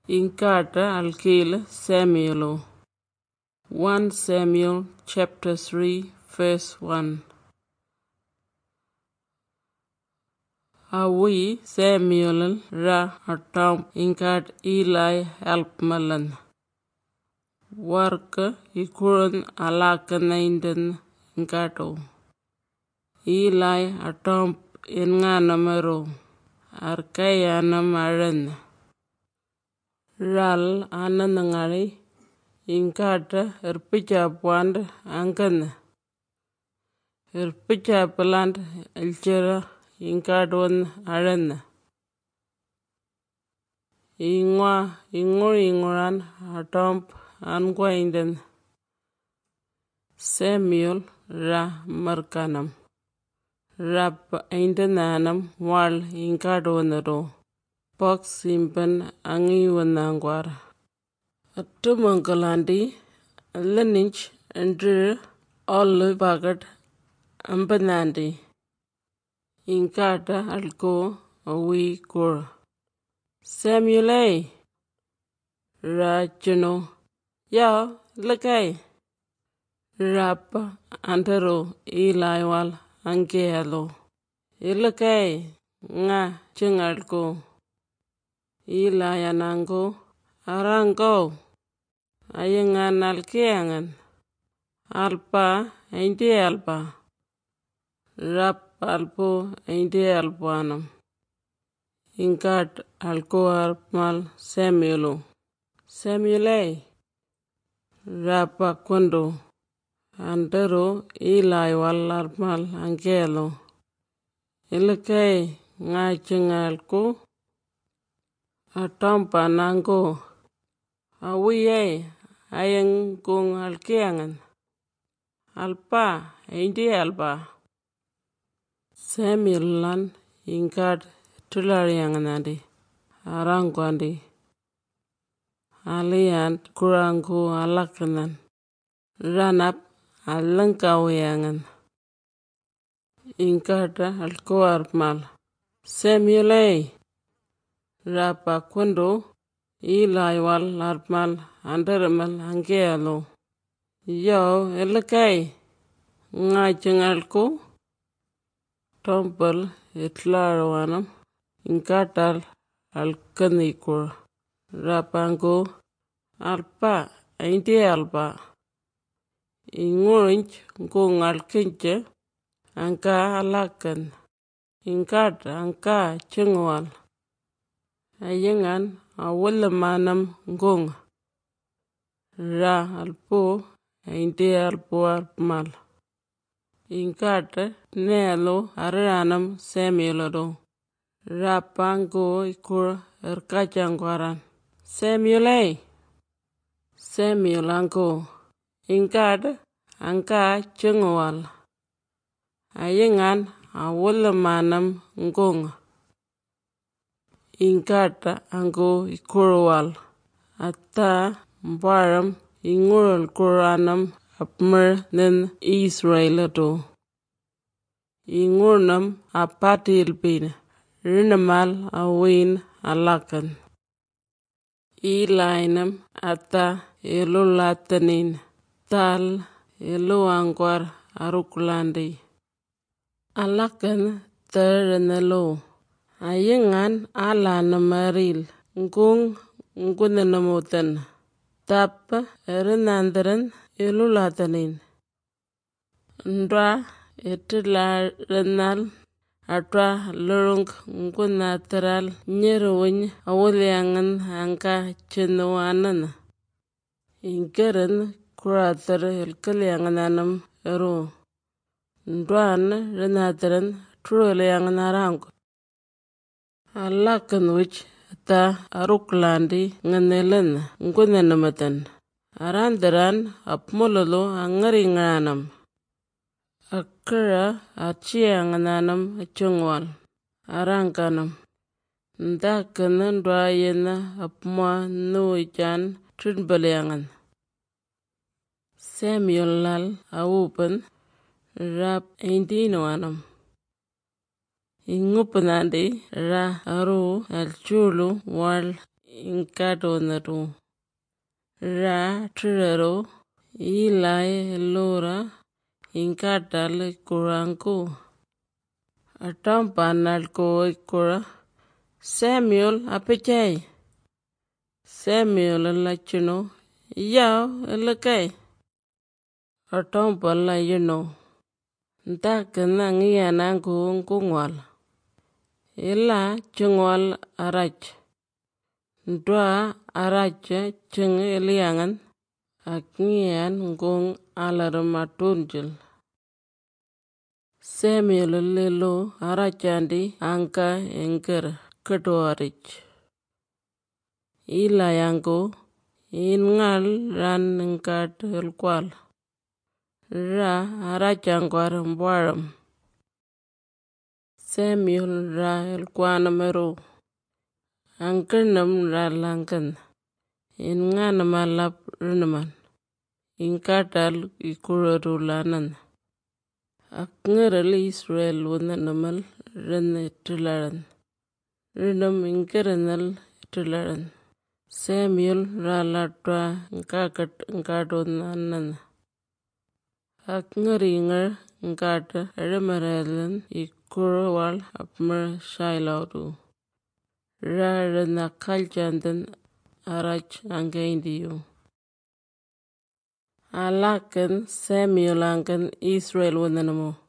Inkata alkil Samuel. 1 Samuel chapter 3 verse 1. Awi Samuel ra atam inkat Eli help malan. Warka ikurun alakanaindan inkato. Eli atam inganamero. Arkayanam aran. Ral ananangari inkata erpicha pwand angkan. Erpicha pelant elchera inkadon aran. Ingoran atomp angwaindan. Samuel ra markanam. Rap aindananam wal inkadonero. Pok simpan angiwanangwar. Atumangalandi alanich andre all bagat ambanandi. Inkata alko awi kur. Samuel Rachano ya lakay. Rap antero Eliwal angelo. Ilakay nga chengalko. Ilayanango arango. Ayangan alkeangan. Alpa indi alpa. Rap alpo indi alpanam. Inkat alko arpmal Samuelo. Samuel rapa kwando. Antero Eliwal arpmal angelo. Ilakay nga chengalko. Atampa nango. Awiye ayang kung alkeangan. Alpa indi alpa. Samuel lan inkat tularianganandi. Arangwandi. Alian kurangu alakanan. Ranap alangkawiangan. Inkata alkoarmal. Samuel rapa kwando Eliwal arpmal andaramal angelo. Yo ilakay nga chengalko. Tompal itlarawanam. Inkatal alkanikur. Rapango alpa indi alpa. Ingurinch kung alkinche angka alakan. Inkat angka chengwal. Ayangan awalamanam kung. Ra alpo indi alpo arpmal. Inkata nelo aranam Samuelado. Rapango ikur erkachangwaran. Samuel ango. Inkata angka chengwal. Ayangan awalamanam kung. Inkata ango ikurwal. Ata mbaram ingural kuranam apmer nen Israelado. Ingurnam apatilpin. Rinamal awin alakan. Ilainam ata ilulatanin. Tal iluangwar arukulandi. Alakan taranalo. Ayangan alanamaril. Ngunanamutan. Tap erinandaran ilulatanin. Ndra itilaranal. Atwa lurung ngunataral nyeruwin awaliangan angka chenuanan. Inkaran kuratar ilkaliangananam eru. Ndwan rinataran truliangan arang. Alakan wich ta aruklandi nganelan ngunanamatan. Arandaran apmulalo angaringanam. Akara achiangananam chungwal. Arangkanam. Ndakanan dwayana apma nuichan trinbaliangan. Samuel lal awupan. Rap indinoanam. Ingupanandi ra aru alchulu wal inkat wonatu ra trero ilai lora inkatal kuranku atam panal ko ikura Samuel apechai Samuel lachino yao lakai atam pala ntakana ngiyana kungwal ila chungwal arach ndwa arach chung eliangan ak ngiyan kung alarmatunjil Samuel lelo arachandi angka engker kedorich ila yango ingal ran ngkat elkwal ra arachangwar mbwaram Samuel ra elkwanamero angkanam ra langkan ingan malap rinaman inkatal ikurarulanan akngerali Israel wunanamal rene tilaran rinam inkeranal tilaran Samuel ra latwa nkatonanan akngeringar nkata remaralan ikurwal apmar shailaudu ra ranakaljandan arach angkaindiyo alakan Samuel angkan Israel wunanamo